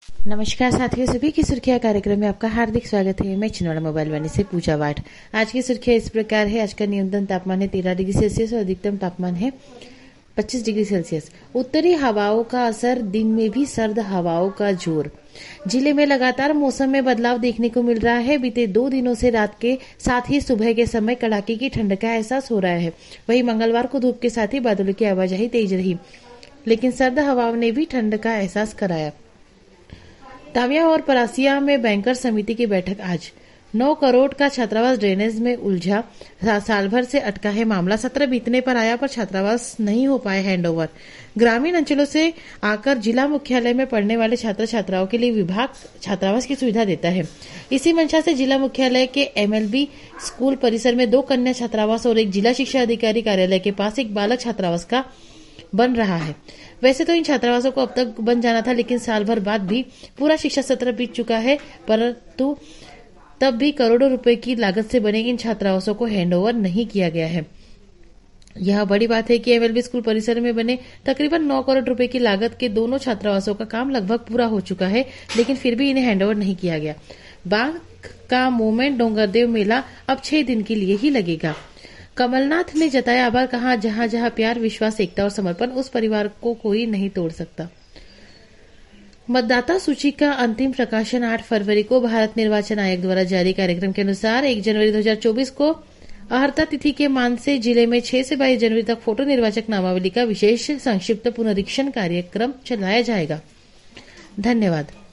नमस्कार साथियों, सभी की सुर्खियां कार्यक्रम में आपका हार्दिक स्वागत है। मैं छिंदवाड़ा मोबाइल वाणी से पूजा वाट। आज की सुर्खियां इस प्रकार है। आज का न्यूनतम तापमान है 13 डिग्री सेल्सियस और अधिकतम तापमान है 25 डिग्री सेल्सियस। उत्तरी हवाओं का असर, दिन में भी सर्द हवाओं का जोर। जिले में लगातार मौसम में बदलाव देखने को मिल रहा है। बीते 2 दिनों से रात के साथ ही सुबह के समय कड़ाके की ठंड का एहसास हो रहा है। वहीं मंगलवार को धूप के साथ ही बादलों की आवाजाही तेज रही, लेकिन सर्द हवाओं ने भी ठंड का एहसास कराया। ताविया और परासिया में बैंकर समिति की बैठक आज। 9 करोड़ का छात्रावास ड्रेनेज में उलझा, साल भर से अटका है मामला। 17 बीतने पर आया पर छात्रावास नहीं हो पाए हैंडओवर। ग्रामीण अंचलों से आकर जिला मुख्यालय में पढ़ने वाले छात्र छात्राओं के लिए विभाग छात्रावास की सुविधा देता है। इसी मंशा से जिला मुख्यालय के MLB स्कूल परिसर में 2 कन्या छात्रावास और एक जिला शिक्षा अधिकारी कार्यालय के पास एक बालक छात्रावास का बन रहा है। वैसे तो इन छात्रावासों को अब तक बन जाना था, लेकिन साल भर बाद भी पूरा शिक्षा सत्र बीत चुका है, परंतु तब भी करोड़ों रुपए की लागत से बने इन छात्रावासों को हैंडओवर नहीं किया गया है। यह बड़ी बात है कि MLB स्कूल परिसर में बने तकरीबन 9 करोड़ रुपए की लागत के दोनों छात्रावासों का काम लगभग पूरा हो चुका है, लेकिन फिर भी इन्हें हैंडओवर नहीं किया गया। बाघ का मूवमेंट डोंगरदेव मेला अब 6 दिन के लिए ही लगेगा। कमलनाथ ने जताया आभार, कहा जहां जहां प्यार, विश्वास, एकता और समर्पण, उस परिवार को कोई नहीं तोड़ सकता। मतदाता सूची का अंतिम प्रकाशन 8 फरवरी को भारत निर्वाचन आयोग द्वारा जारी कार्यक्रम के अनुसार 1 जनवरी 2024 को अहर्ता तिथि के मान से जिले में 6 से 22 जनवरी तक फोटो निर्वाचक नामावली का विशेष संक्षिप्त पुनरीक्षण कार्यक्रम चलाया जाएगा। धन्यवाद।